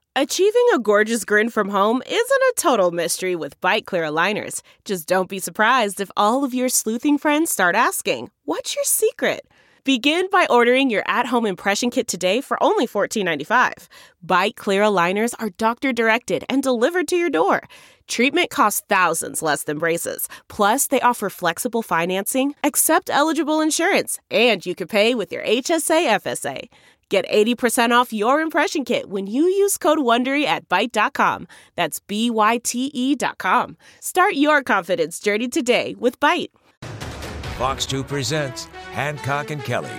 Achieving a gorgeous grin from home isn't a total mystery with Byte Clear aligners. Just don't be surprised if all of your sleuthing friends start asking, "What's your secret?" Begin by ordering your at-home impression kit today for only $14.95. Byte Clear aligners are doctor-directed and delivered to your door. Treatment costs thousands less than braces. Plus, they offer flexible financing, accept eligible insurance, and you can pay with your HSA FSA. Get 80% off your impression kit when you use code WONDERY at Byte.com. That's BYTE.com. Start your confidence journey today with Byte. Fox 2 presents Hancock and Kelly.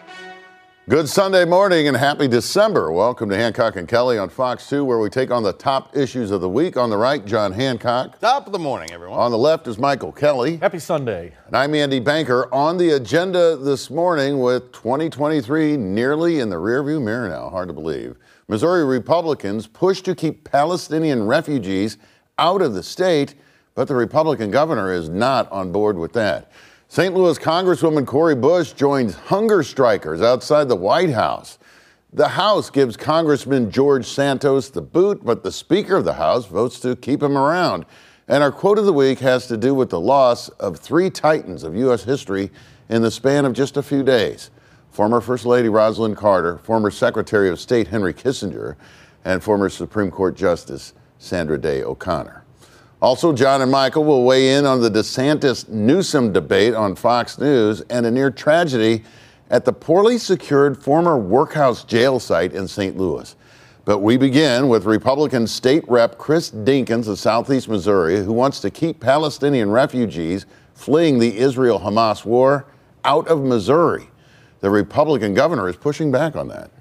Good Sunday morning and happy December. Welcome to Hancock and Kelly on Fox 2, where we take on the top issues of the week. On the right, John Hancock. Top of the morning, everyone. On the left is Michael Kelly. Happy Sunday. And I'm Andy Banker. On the agenda this morning with 2023 nearly in the rearview mirror now, hard to believe. Missouri Republicans push to keep Palestinian refugees out of the state, but the Republican governor is not on board with that. St. Louis Congresswoman Cori Bush joins hunger strikers outside the White House. The House gives Congressman George Santos the boot, but the Speaker of the House votes to keep him around. And our quote of the week has to do with the loss of three titans of U.S. history in the span of just a few days. Former First Lady Rosalind Carter, former Secretary of State Henry Kissinger, and former Supreme Court Justice Sandra Day O'Connor. Also, John and Michael will weigh in on the DeSantis-Newsom debate on Fox News and a near tragedy at the poorly secured former workhouse jail site in St. Louis. But we begin with Republican State Rep Chris Dinkins of Southeast Missouri, who wants to keep Palestinian refugees fleeing the Israel-Hamas war out of Missouri. The Republican governor is pushing back on that.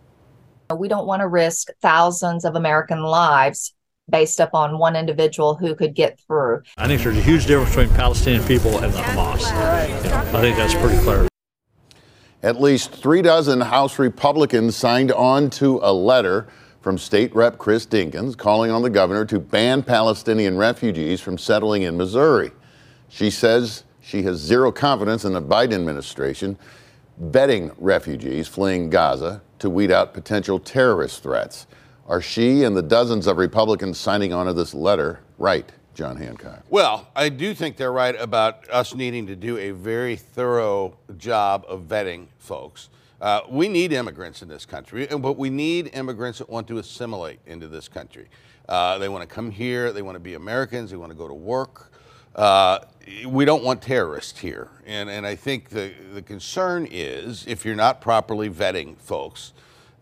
We don't want to risk thousands of American lives based upon one individual who could get through. I think there's a huge difference between Palestinian people and the Hamas. I think that's pretty clear. At least 36 House Republicans signed on to a letter from State Rep Chris Dinkins calling on the governor to ban Palestinian refugees from settling in Missouri. She says she has zero confidence in the Biden administration vetting refugees fleeing Gaza to weed out potential terrorist threats. Are she and the dozens of Republicans signing on to this letter right, John Hancock? Well, I do think they're right about us needing to do a very thorough job of vetting folks. We need immigrants in this country, but we need immigrants that want to assimilate into this country. They want to come here. They want to be Americans. They want to go to work. We don't want terrorists here. And I think the concern is if you're not properly vetting folks,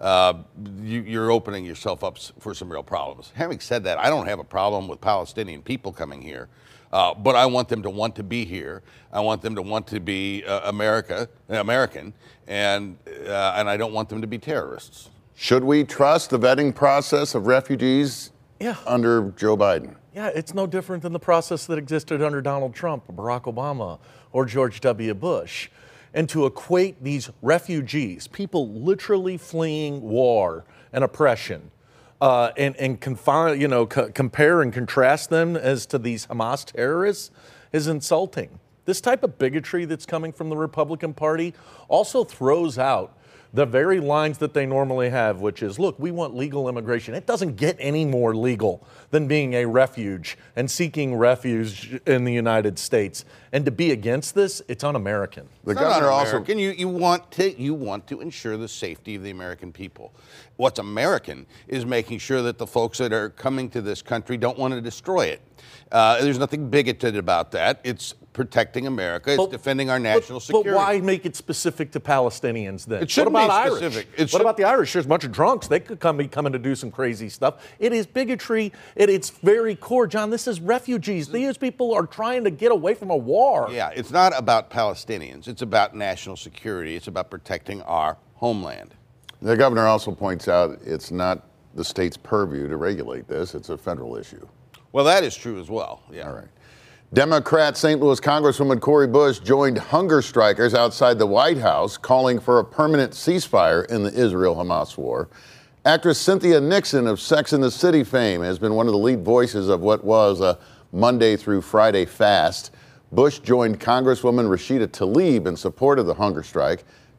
you're opening yourself up for some real problems. Having said that, I don't have a problem with Palestinian people coming here, but I want them to want to be here. I want them to want to be American, and I don't want them to be terrorists. Should we trust the vetting process of refugees under Joe Biden? Yeah, it's no different than the process that existed under Donald Trump, Barack Obama, or George W. Bush. And to equate these refugees, people literally fleeing war and oppression, and compare and contrast them as to these Hamas terrorists is insulting. This type of bigotry that's coming from the Republican Party also throws out the very lines that they normally have, which is, look, we want legal immigration. It doesn't get any more legal than being a refuge and seeking refuge in the United States. And to be against this, it's un-American. The governor also, you want to ensure the safety of the American people. What's American is making sure that the folks that are coming to this country don't want to destroy it. There's nothing bigoted about that. It's protecting America. It's defending our national security. But why make it specific to Palestinians then? It shouldn't be specific. What about the Irish? There's a bunch of drunks. They could be coming to do some crazy stuff. It is bigotry at its very core. John, this is refugees. These people are trying to get away from a war. Yeah, it's not about Palestinians. It's about national security. It's about protecting our homeland. The governor also points out it's not the state's purview to regulate this. It's a federal issue. Well, that is true as well. Yeah. All right. Democrat St. Louis Congresswoman Cori Bush joined hunger strikers outside the White House calling for a permanent ceasefire in the Israel-Hamas war. Actress Cynthia Nixon of Sex and the City fame has been one of the lead voices of what was a Monday through Friday fast. Bush joined Congresswoman Rashida Tlaib in support of the hunger strike.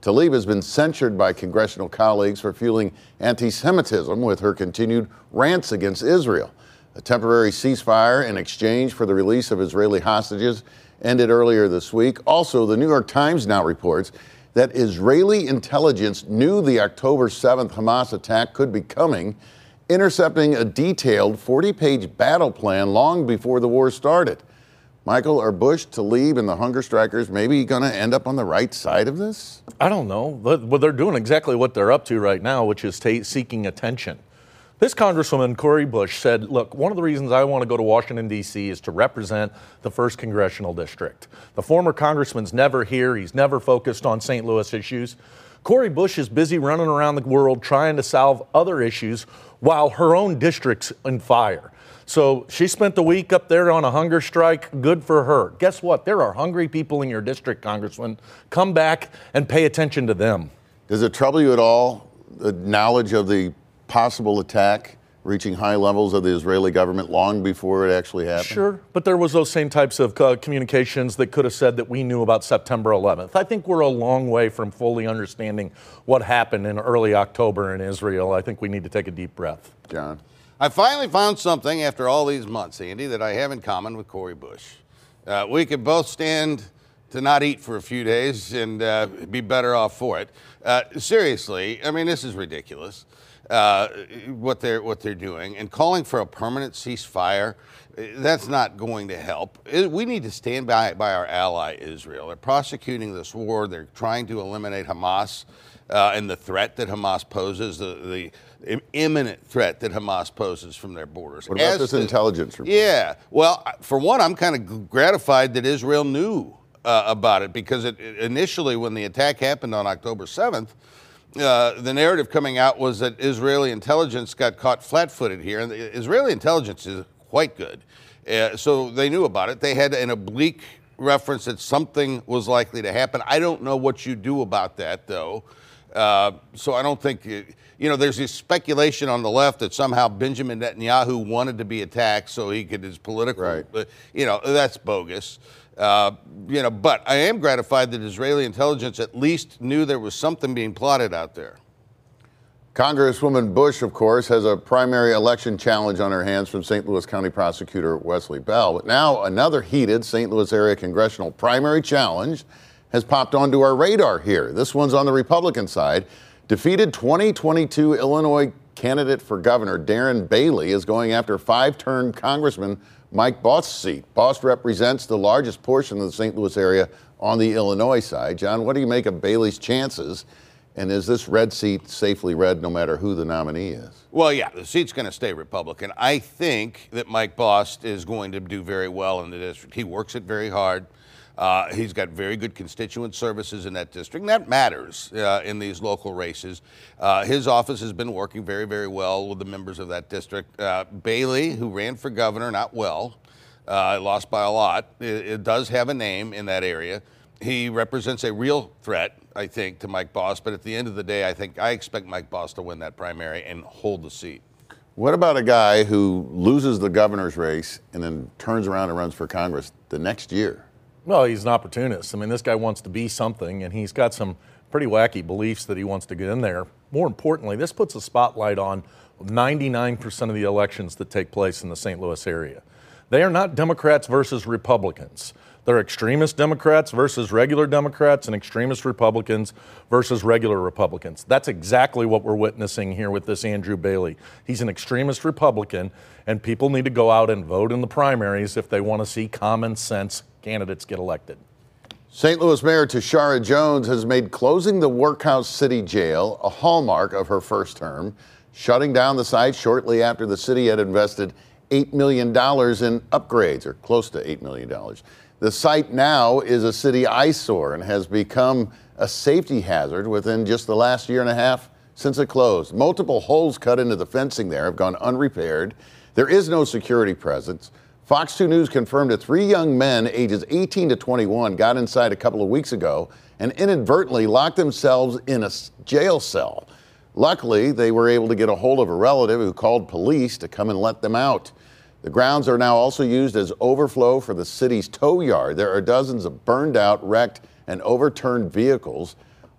Tlaib has been censured by congressional colleagues for fueling anti-Semitism with her continued rants against Israel. A temporary ceasefire in exchange for the release of Israeli hostages ended earlier this week. Also, the New York Times now reports that Israeli intelligence knew the October 7th Hamas attack could be coming, intercepting a detailed 40-page battle plan long before the war started. Michael, are Bush, Tlaib, and the hunger strikers maybe going to end up on the right side of this? I don't know. Well, they're doing exactly what they're up to right now, which is seeking attention. This Congresswoman, Cori Bush, said, look, one of the reasons I want to go to Washington, D.C. is to represent the 1st Congressional District. The former congressman's never here. He's never focused on St. Louis issues. Cori Bush is busy running around the world trying to solve other issues while her own district's on fire. So she spent the week up there on a hunger strike. Good for her. Guess what? There are hungry people in your district, Congressman. Come back and pay attention to them. Does it trouble you at all, the knowledge of the possible attack reaching high levels of the Israeli government long before it actually happened? Sure, but there was those same types of communications that could have said that we knew about September 11th. I think we're a long way from fully understanding what happened in early October in Israel. I think we need to take a deep breath. John? I finally found something after all these months, Andy, that I have in common with Cori Bush. We could both stand to not eat for a few days and be better off for it. Seriously, I mean, this is ridiculous. What they're doing and calling for a permanent ceasefire, that's not going to help. We need to stand by our ally Israel. They're prosecuting this war. They're trying to eliminate Hamas and the threat that Hamas poses, the imminent threat that Hamas poses from their borders. What about this intelligence report? Yeah, well, for one, I'm kind of gratified that Israel knew about it, because initially when the attack happened on October 7th, the narrative coming out was that Israeli intelligence got caught flat-footed here, and the Israeli intelligence is quite good. So they knew about it. They had an oblique reference that something was likely to happen. I don't know what you do about that, though. So I don't think, there's this speculation on the left that somehow Benjamin Netanyahu wanted to be attacked so he could, his political, right. That's bogus. But I am gratified that Israeli intelligence at least knew there was something being plotted out there. Congresswoman Bush, of course, has a primary election challenge on her hands from St. Louis County Prosecutor Wesley Bell. But now another heated St. Louis area congressional primary challenge has popped onto our radar here. This one's on the Republican side. Defeated 2022 Illinois candidate for governor Darren Bailey is going after 5-term Congressman Mike Bost's seat. Bost represents the largest portion of the St. Louis area on the Illinois side. John, what do you make of Bailey's chances? And is this red seat safely red no matter who the nominee is? Well, yeah, the seat's going to stay Republican. I think that Mike Bost is going to do very well in the district. He works it very hard. He's got very good constituent services in that district, and that matters in these local races. His office has been working very, very well with the members of that district. Bailey, who ran for governor, not well, lost by a lot, it does have a name in that area. He represents a real threat, I think, to Mike Bost, but at the end of the day, I expect Mike Bost to win that primary and hold the seat. What about a guy who loses the governor's race and then turns around and runs for Congress the next year? Well, he's an opportunist. I mean, this guy wants to be something, and he's got some pretty wacky beliefs that he wants to get in there. More importantly, this puts a spotlight on 99% of the elections that take place in the St. Louis area. They are not Democrats versus Republicans. They're extremist Democrats versus regular Democrats and extremist Republicans versus regular Republicans. That's exactly what we're witnessing here with this Andrew Bailey. He's an extremist Republican, and people need to go out and vote in the primaries if they want to see common sense candidates get elected. St. Louis Mayor Tishaura Jones has made closing the Workhouse City Jail a hallmark of her first term, shutting down the site shortly after the city had invested $8 million in upgrades, or close to $8 million. The site now is a city eyesore and has become a safety hazard within just the last year and a half since it closed. Multiple holes cut into the fencing there have gone unrepaired. There is no security presence. Fox 2 News confirmed that 3 young men ages 18 to 21 got inside a couple of weeks ago and inadvertently locked themselves in a jail cell. Luckily, they were able to get a hold of a relative who called police to come and let them out. The grounds are now also used as overflow for the city's tow yard. There are dozens of burned out, wrecked, and overturned vehicles.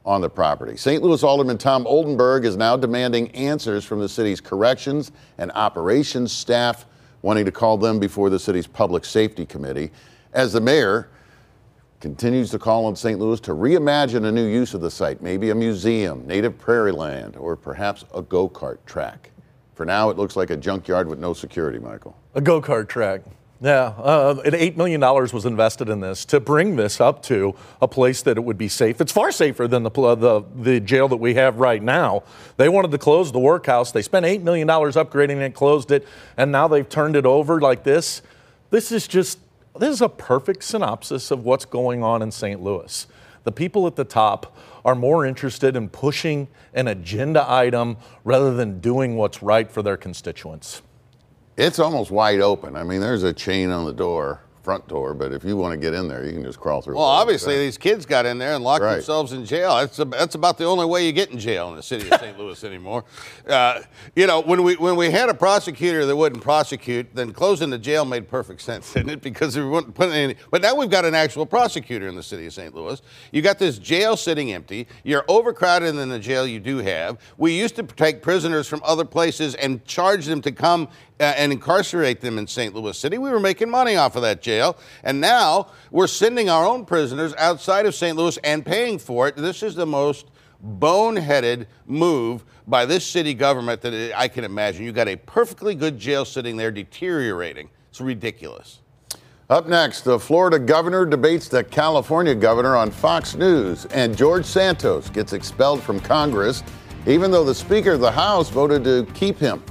on the property. St. Louis Alderman Tom Oldenburg is now demanding answers from the city's corrections and operations staff, wanting to call them before the city's public safety committee, as the mayor continues to call on St. Louis to reimagine a new use of the site, maybe a museum, native prairie land, or perhaps a go-kart track. For now, it looks like a junkyard with no security, Michael. A go-kart track. Yeah, $8 million was invested in this to bring this up to a place that it would be safe. It's far safer than the jail that we have right now. They wanted to close the workhouse. They spent $8 million upgrading it, closed it, and now they've turned it over like this. This is a perfect synopsis of what's going on in St. Louis. The people at the top are more interested in pushing an agenda item rather than doing what's right for their constituents. It's almost wide open. I mean, there's a chain on the door, front door, but if you want to get in there, you can just crawl through. Well, obviously, these kids got in there and locked themselves in jail. That's about the only way you get in jail in the city of St. Louis anymore. When we had a prosecutor that wouldn't prosecute, then closing the jail made perfect sense, didn't it? Because we wouldn't put any. But now we've got an actual prosecutor in the city of St. Louis. You got this jail sitting empty. You're overcrowded in the jail you do have. We used to take prisoners from other places and charge them to come and incarcerate them in St. Louis City. We were making money off of that jail, and now we're sending our own prisoners outside of St. Louis and paying for it. This is the most boneheaded move by this city government that I can imagine. You got a perfectly good jail sitting there deteriorating. It's ridiculous. Up next, the Florida governor debates the California governor on Fox News, and George Santos gets expelled from Congress, even though the Speaker of the House voted to keep him.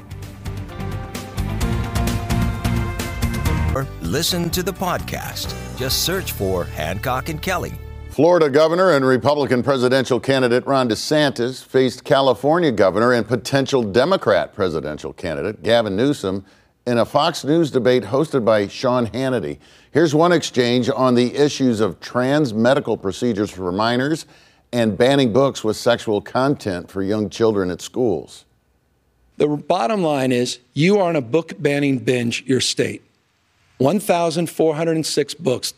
Listen to the podcast. Just search for Hancock and Kelly. Florida governor and Republican presidential candidate Ron DeSantis faced California governor and potential Democrat presidential candidate Gavin Newsom in a Fox News debate hosted by Sean Hannity. Here's one exchange on the issues of trans medical procedures for minors and banning books with sexual content for young children at schools. The bottom line is you are on a book banning binge, your state. 1,406 books,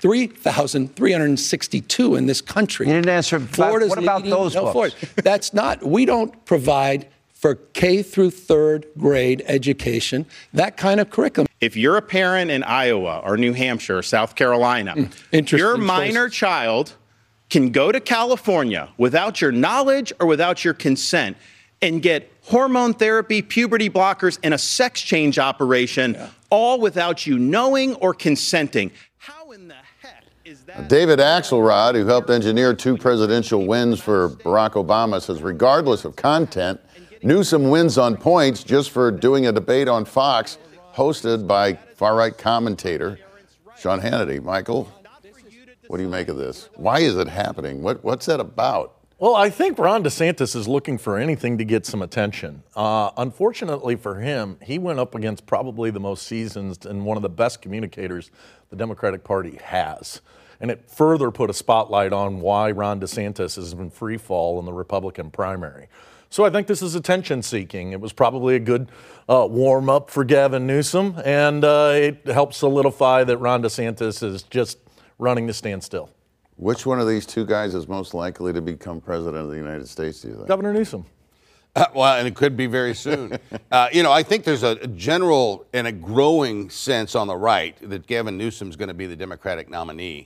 3,362 in this country. You didn't answer. What about those books? That's not, we don't provide for K through third grade education, that kind of curriculum. If you're a parent in Iowa or New Hampshire or South Carolina, your minor child can go to California without your knowledge or without your consent and get hormone therapy, puberty blockers, and a sex change operation, all without you knowing or consenting. How in the heck is that? David Axelrod, who helped engineer 2 presidential wins for Barack Obama, says regardless of content, Newsom wins on points just for doing a debate on Fox hosted by far-right commentator Sean Hannity. Michael, what do you make of this? Why is it happening? What's that about? Well, I think Ron DeSantis is looking for anything to get some attention. Unfortunately for him, he went up against probably the most seasoned and one of the best communicators the Democratic Party has. And it further put a spotlight on why Ron DeSantis is in free fall in the Republican primary. So I think this is attention-seeking. It was probably a good warm-up for Gavin Newsom, and it helps solidify that Ron DeSantis is just running to stand still. Which one of these 2 guys is most likely to become president of the United States, do you think? Governor Newsom. Well, and it could be very soon. I think there's a general and a growing sense on the right that Gavin Newsom's going to be the Democratic nominee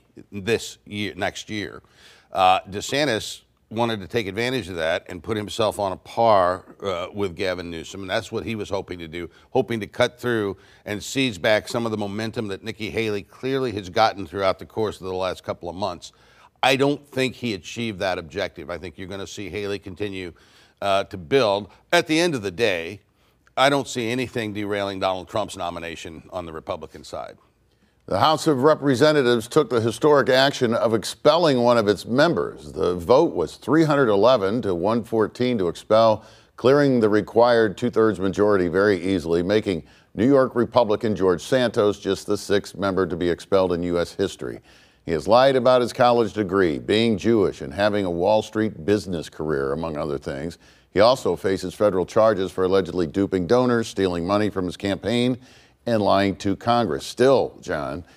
next year. DeSantis wanted to take advantage of that and put himself on a par with Gavin Newsom, and that's what he was hoping to do, hoping to cut through and seize back some of the momentum that Nikki Haley clearly has gotten throughout the course of the last couple of months. I don't think he achieved that objective. I think you're going to see Haley continue to build. At the end of the day, I don't see anything derailing Donald Trump's nomination on the Republican side. The House of Representatives took the historic action of expelling one of its members. The vote was 311 to 114 to expel, clearing the required 2/3 majority very easily, making New York Republican George Santos just the 6th member to be expelled in U.S. history. He has lied about his college degree, being Jewish, and having a Wall Street business career, among other things. He also faces federal charges for allegedly duping donors, stealing money from his campaign, and lying to Congress. Still, John,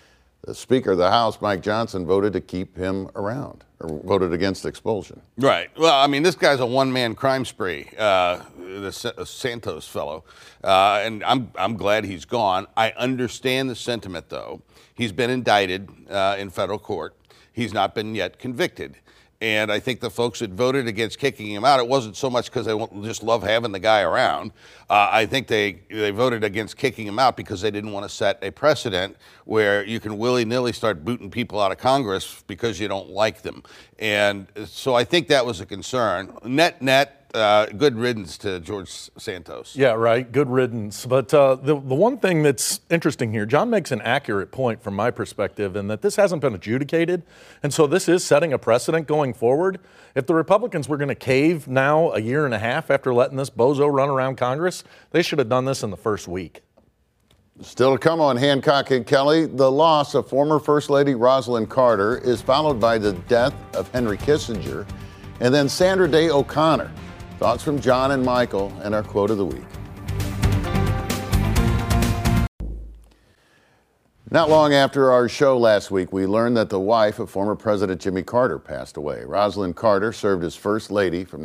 The Speaker of the House, Mike Johnson, voted to keep him around, or voted against expulsion. Right. Well, I mean, this guy's a one-man crime spree, the Santos fellow, and I'm glad he's gone. I understand the sentiment, though. He's been indicted in federal court. He's not been yet convicted. And I think the folks that voted against kicking him out, it wasn't so much because they just love having the guy around. I think they voted against kicking him out because they didn't want to set a precedent where you can willy-nilly start booting people out of Congress because you don't like them. And so I think that was a concern. Net, good riddance to George Santos. Yeah, right. Good riddance. But the one thing that's interesting here, John makes an accurate point from my perspective in that this hasn't been adjudicated. And so this is setting a precedent going forward. If the Republicans were going to cave now a year and a half after letting this bozo run around Congress, they should have done this in the first week. Still to come on Hancock and Kelly, the loss of former First Lady Rosalind Carter is followed by the death of Henry Kissinger and then Sandra Day O'Connor. Thoughts from John and Michael and our quote of the week. Not long after our show last week, we learned that the wife of former President Jimmy Carter passed away. Rosalind Carter served as First Lady from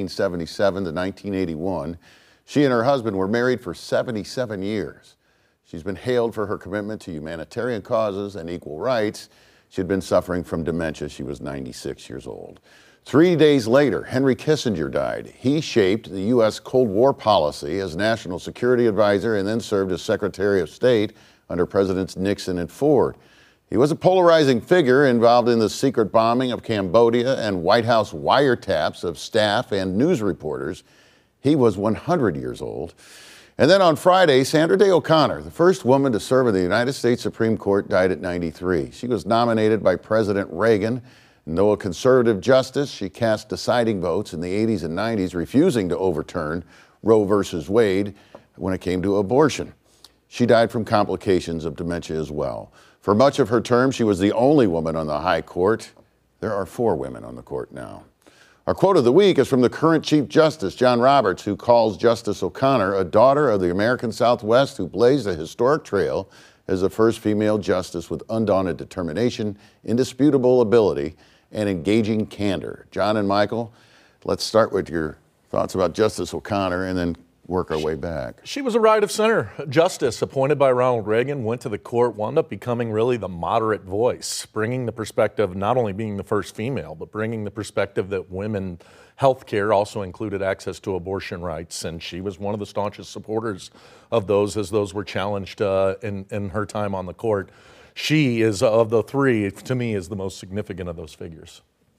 1977 to 1981. She and her husband were married for 77 years. She's been hailed for her commitment to humanitarian causes and equal rights. She had been suffering from dementia. She was 96 years old. 3 days later, Henry Kissinger died. He shaped the U.S. Cold War policy as National Security Advisor and then served as Secretary of State under Presidents Nixon and Ford. He was a polarizing figure involved in the secret bombing of Cambodia and White House wiretaps of staff and news reporters. He was 100 years old. And then on Friday, Sandra Day O'Connor, the first woman to serve in the United States Supreme Court, died at 93. She was nominated by President Reagan. Though a conservative justice, she cast deciding votes in the 80s and 90s, refusing to overturn Roe versus Wade when it came to abortion. She died from complications of dementia as well. For much of her term, she was the only woman on the high court. There are 4 women on the court now. Our quote of the week is from the current Chief Justice, John Roberts, who calls Justice O'Connor a daughter of the American Southwest who blazed a historic trail as the first female justice with undaunted determination, indisputable ability, and engaging candor. John and Michael, let's start with your thoughts about Justice O'Connor and then work our way back. She was a right of center justice appointed by Ronald Reagan, went to the court, wound up becoming really the moderate voice, bringing the perspective, not only being the first female, but bringing the perspective that women health care also included access to abortion rights. And she was one of the staunchest supporters of those as those were challenged in her time on the court. She is, of the 3, to me, is the most significant of those figures.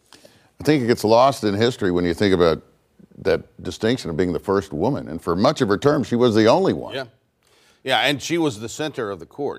I think it gets lost in history when you think about that distinction of being the first woman. And for much of her term, she was the only one. Yeah, and she was the center of the court.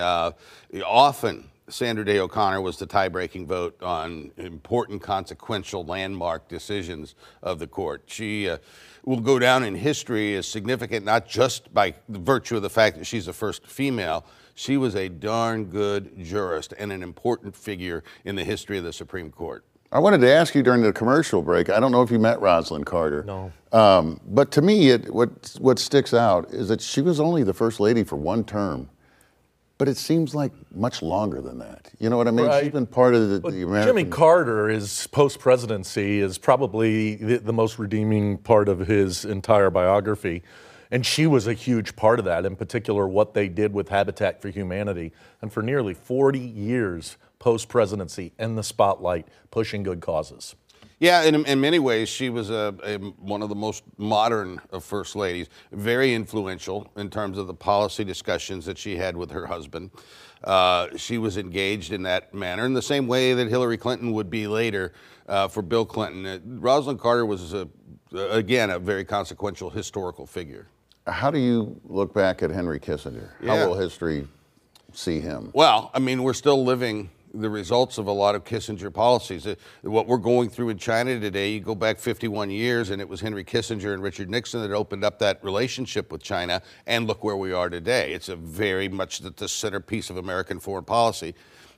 Often, Sandra Day O'Connor was the tie-breaking vote on important, consequential, landmark decisions of the court. She will go down in history as significant, not just by virtue of the fact that she's the first female. She was a darn good jurist and an important figure in the history of the Supreme Court. I wanted to ask you during the commercial break, I don't know if you met Rosalind Carter. No. But to me, what sticks out is that she was only the First Lady for 1 term. But it seems like much longer than that. You know what I mean? Right. She's been part of the American... Jimmy Carter, his post-presidency, is probably the most redeeming part of his entire biography. And she was a huge part of that, in particular what they did with Habitat for Humanity. And for nearly 40 years post-presidency in the spotlight, pushing good causes. Yeah, in many ways, she was one of the most modern of first ladies, very influential in terms of the policy discussions that she had with her husband. She was engaged in that manner in the same way that Hillary Clinton would be later for Bill Clinton. Rosalind Carter was, again, a very consequential historical figure. How do you look back at Henry Kissinger? How will history see him? Well, I mean, we're still living the results of a lot of Kissinger policies. What we're going through in China today, you go back 51 years, and it was Henry Kissinger and Richard Nixon that opened up that relationship with China, and look where we are today. It's a very much the centerpiece of American foreign policy.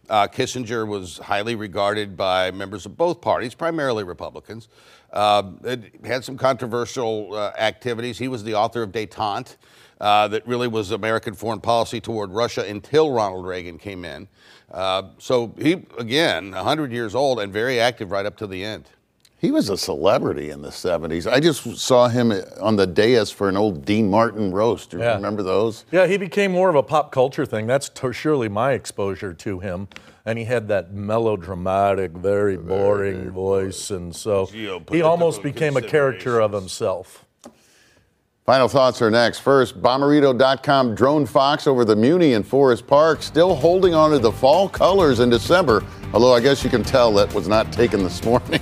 Kissinger was highly regarded by members of both parties, primarily Republicans. It had some controversial activities. He was the author of Détente, that really was American foreign policy toward Russia until Ronald Reagan came in. So he, again, 100 years old and very active right up to the end. He was a celebrity in the 70s. I just saw him on the dais for an old Dean Martin roast. Do you remember those? Yeah, he became more of a pop culture thing. That's surely my exposure to him. And he had that melodramatic, very boring voice. And so he almost became a character of himself. Final thoughts are next. First, Bommarito.com drone fox over the Muni in Forest Park, still holding on to the fall colors in December, although I guess you can tell that was not taken this morning.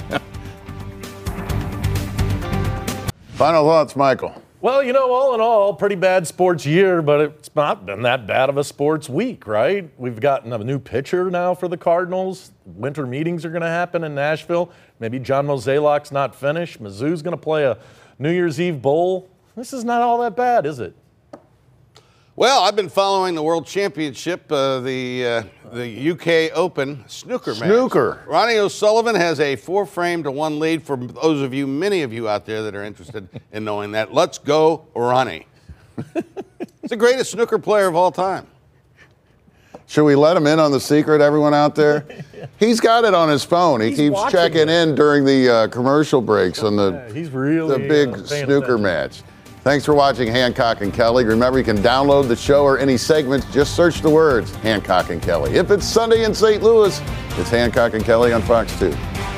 Final thoughts, Michael. Well, all in all, pretty bad sports year, but it's not been that bad of a sports week, right? We've gotten a new pitcher now for the Cardinals. Winter meetings are going to happen in Nashville. Maybe John Mozeliak's not finished. Mizzou's going to play a New Year's Eve bowl. This is not all that bad, is it? Well, I've been following the World Championship, the UK Open snooker match. Ronnie O'Sullivan has a 4-1 lead. For those of you, many of you out there that are interested in knowing that, let's go, Ronnie. He's the greatest snooker player of all time. Should we let him in on the secret, everyone out there? He's got it on his phone. He keeps checking in during the commercial breaks on the big snooker match. Thanks for watching Hancock and Kelly. Remember, you can download the show or any segment. Just search the words Hancock and Kelly. If it's Sunday in St. Louis, it's Hancock and Kelly on Fox 2.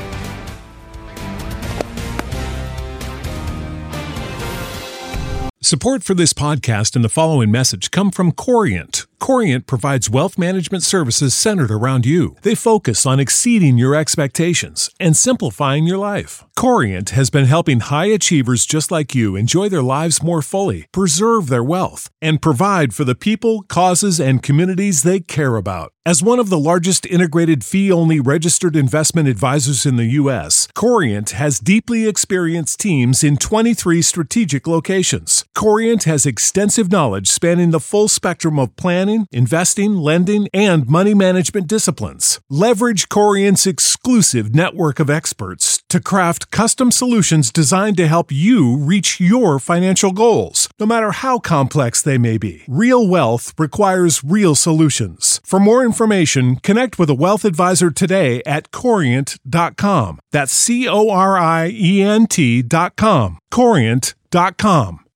Support for this podcast and the following message come from Corient. Corient provides wealth management services centered around you. They focus on exceeding your expectations and simplifying your life. Corient has been helping high achievers just like you enjoy their lives more fully, preserve their wealth, and provide for the people, causes, and communities they care about. As one of the largest integrated fee-only registered investment advisors in the U.S., Corient has deeply experienced teams in 23 strategic locations. Corient has extensive knowledge spanning the full spectrum of planning, investing, lending, and money management disciplines. Leverage Corient's exclusive network of experts to craft custom solutions designed to help you reach your financial goals, no matter how complex they may be. Real wealth requires real solutions. For more information, connect with a wealth advisor today at Corient.com. That's Corient.com. Corient.com.